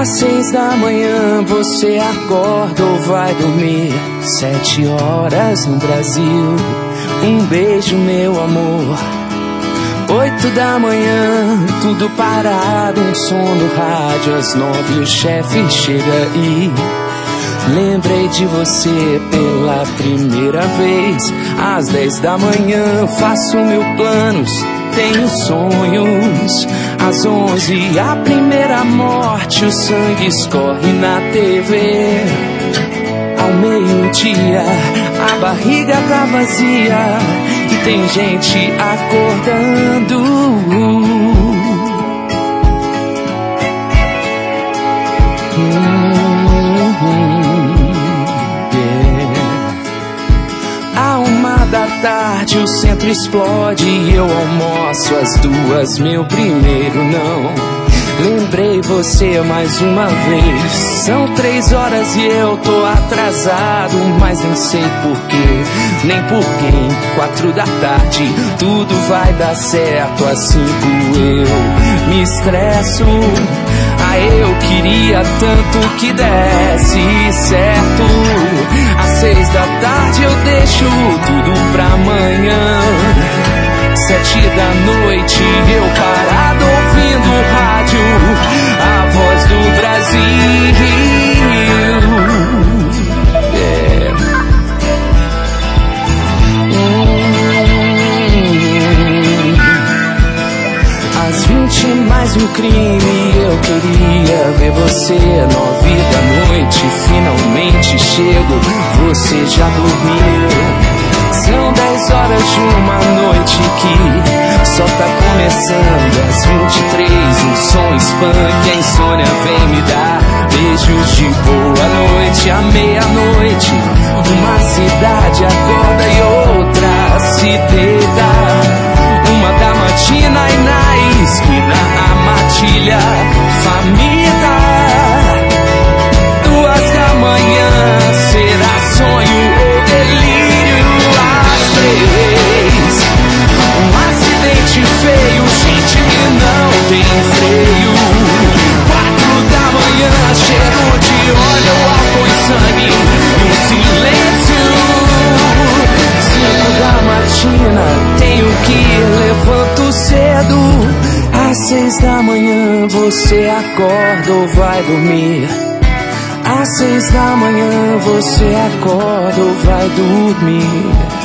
Às 6 da manhã você acorda ou vai dormir. 7 horas no Brasil, um beijo meu amor. 8 da manhã, tudo parado, um som no rádio. Às 9 o chefe chega e lembrei de você pela primeira vez. Às 10 da manhã faço mil planos, tenho sonhos. Às 11 a primeira morte, o sangue escorre na TV. Ao meio-dia a barriga tá vazia e tem gente acordando. À 1 da tarde o centro explode e eu almoço às 2, meu primeiro não. Lembrei você mais uma vez. São 3 horas e eu tô atrasado, mas nem sei porquê, nem por quem. 4 da tarde, tudo vai dar certo. Às 5 eu me estresso. Ah, eu queria tanto que desse certo. Às 6 da tarde eu deixo tudo pra amanhã. 7 da noite eu parado ouvindo o rádio, a voz do Brasil. Às 20 mais um crime, eu queria ver você. 9 da noite, finalmente chego, você já dormiu. São 10 horas de uma noite que só tá começando. Às 23, um som espanca, a insônia vem me dar beijos de boa noite. À meia-noite, uma cidade acorda e outra se deita. 1 da matina e na esquina a matilha família. 2 da manhã, será sonho ou delírio? Um acidente feio, gente que não tem freio. 4 da manhã, cheiro de óleo, álcool e sangue, um silêncio. 5 da matina, tenho que ir, levanto cedo. Às 6 da manhã você acorda ou vai dormir. Às 6 da manhã você acorda ou vai dormir.